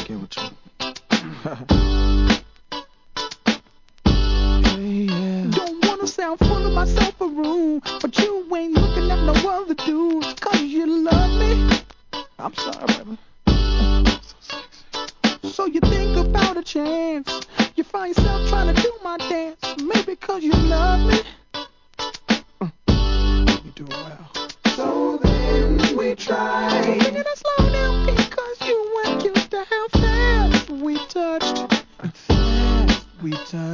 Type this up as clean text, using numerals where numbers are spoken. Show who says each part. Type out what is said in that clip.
Speaker 1: get with you.
Speaker 2: Don't wanna sound full of myself a room, but you ain't looking at no other dudes, cause you love me.
Speaker 1: I'm sorry, baby.
Speaker 2: So you think about a chance, you find yourself trying to do my dance, maybe cause you love me.
Speaker 1: You do well.
Speaker 2: So then we try. Sing it slow down, because you weren't used to how fast we touched.
Speaker 1: Fast we touch.